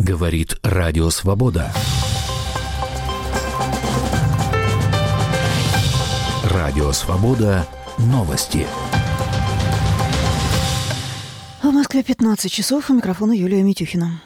Говорит Радио Свобода. Радио Свобода. Новости. В Москве 15 часов. У микрофона Юлия Митюхина.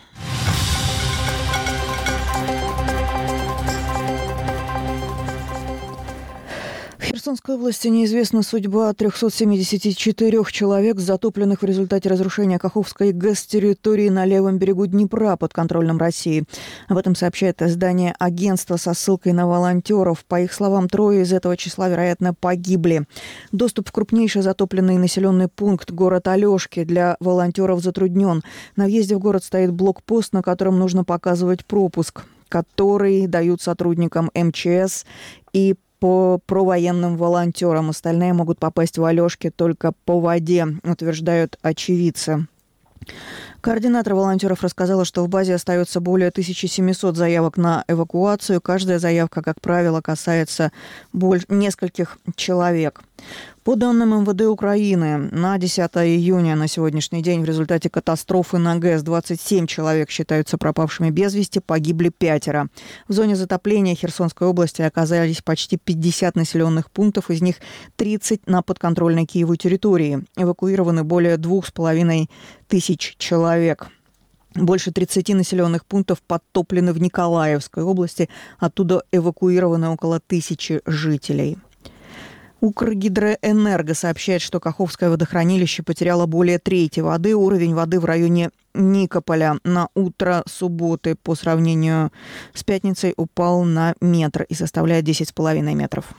В Херсонской области неизвестна судьба 374 человек, затопленных в результате разрушения Каховской ГЭС территории на левом берегу Днепра под контролем России. Об этом сообщает издание агентства со ссылкой на волонтеров. По их словам, 3 из этого числа, вероятно, погибли. Доступ в крупнейший затопленный населенный пункт, город Алешки, для волонтеров затруднен. На въезде в город стоит блокпост, на котором нужно показывать пропуск, который дают сотрудникам МЧС и по провоенным волонтерам. Остальные могут попасть в Алешки только по воде, утверждают очевидцы. Координатор волонтеров рассказала, что в базе остается более 1700 заявок на эвакуацию. Каждая заявка, как правило, касается нескольких человек. По данным МВД Украины, на 10 июня на сегодняшний день в результате катастрофы на ГЭС 27 человек считаются пропавшими без вести, погибли 5. В зоне затопления Херсонской области оказались почти 50 населенных пунктов, из них 30 на подконтрольной Киеву территории. Эвакуированы более 2500 человек. Больше 30 населенных пунктов подтоплены в Николаевской области. Оттуда эвакуированы около 1000 жителей. Укргидроэнерго сообщает, что Каховское водохранилище потеряло более трети воды. Уровень воды в районе Никополя на утро субботы по сравнению с пятницей упал на метр и составляет 10,5 метров.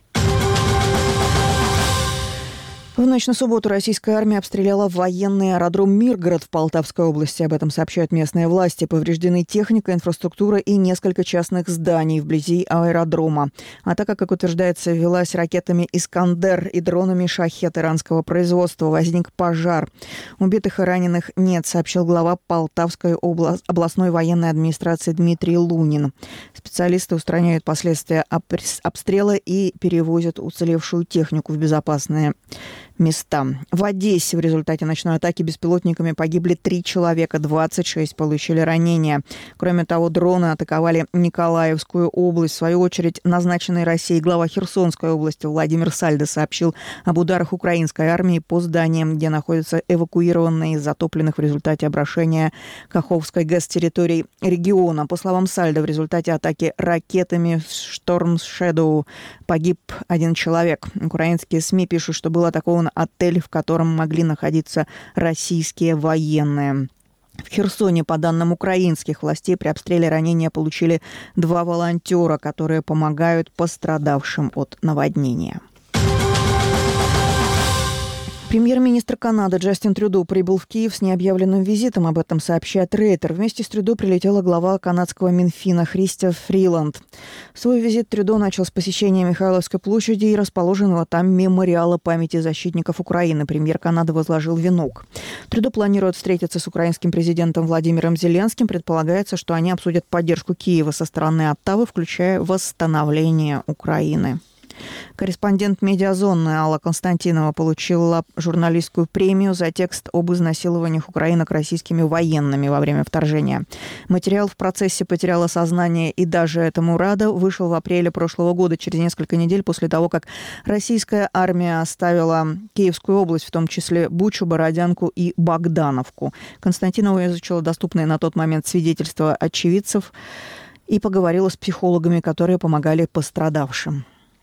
В ночь на субботу российская армия обстреляла военный аэродром Миргород в Полтавской области. Об этом сообщают местные власти. Повреждены техника, инфраструктура и несколько частных зданий вблизи аэродрома. Атака, как утверждается, велась ракетами «Искандер» и дронами «Шахед» иранского производства. Возник пожар. Убитых и раненых нет, сообщил глава Полтавской областной военной администрации Дмитрий Лунин. Специалисты устраняют последствия обстрела и перевозят уцелевшую технику в безопасные места. В Одессе в результате ночной атаки беспилотниками погибли 3 человека, 26 получили ранения. Кроме того, дроны атаковали Николаевскую область. В свою очередь, назначенный Россией глава Херсонской области Владимир Сальдо сообщил об ударах украинской армии по зданиям, где находятся эвакуированные из затопленных в результате обрушения Каховской ГЭС территорий региона. По словам Сальдо, в результате атаки ракетами Storm Shadow погиб 1 человек. Украинские СМИ пишут, что был атакован отель, в котором могли находиться российские военные. В Херсоне, по данным украинских властей, при обстреле ранения получили 2 волонтера, которые помогают пострадавшим от наводнения. Премьер-министр Канады Джастин Трюдо прибыл в Киев с необъявленным визитом. Об этом сообщает Рейтер. Вместе с Трюдо прилетела глава канадского Минфина Христя Фриланд. Свой визит Трюдо начал с посещения Михайловской площади и расположенного там мемориала памяти защитников Украины. Премьер Канады возложил венок. Трюдо планирует встретиться с украинским президентом Владимиром Зеленским. Предполагается, что они обсудят поддержку Киева со стороны Оттавы, включая восстановление Украины. Корреспондент «Медиазоны» Алла Константинова получила журналистскую премию за текст об изнасилованиях украинок российскими военными во время вторжения. Материал в процессе «Потеряла сознание и даже этому рада» вышел в апреле прошлого года, через несколько недель после того, как российская армия оставила Киевскую область, в том числе Бучу, Бородянку и Богдановку. Константинова изучила доступные на тот момент свидетельства очевидцев и поговорила с психологами, которые помогали пострадавшим.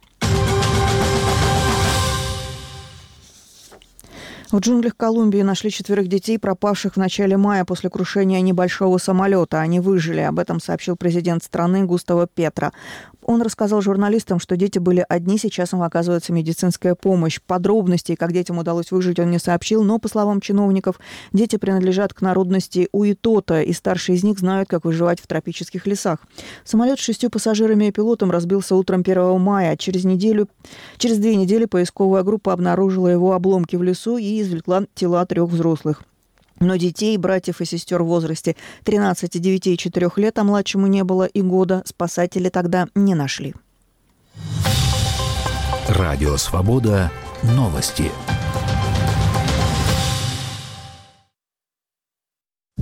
В джунглях Колумбии нашли 4 детей, пропавших в начале мая после крушения небольшого самолета. Они выжили. Об этом сообщил президент страны Густаво Петро. Он рассказал журналистам, что дети были одни, сейчас им оказывается медицинская помощь. Подробностей, как детям удалось выжить, он не сообщил, но, по словам чиновников, дети принадлежат к народности Уитота, и старшие из них знают, как выживать в тропических лесах. Самолет с 6 пассажирами и пилотом разбился утром 1 мая. Через 2 недели поисковая группа обнаружила его обломки в лесу и извлекла тела 3 взрослых. Но детей, братьев и сестер в возрасте 13, 9 и 4 лет, а младшему не было и года, спасатели тогда не нашли. Радио «Свобода». Новости.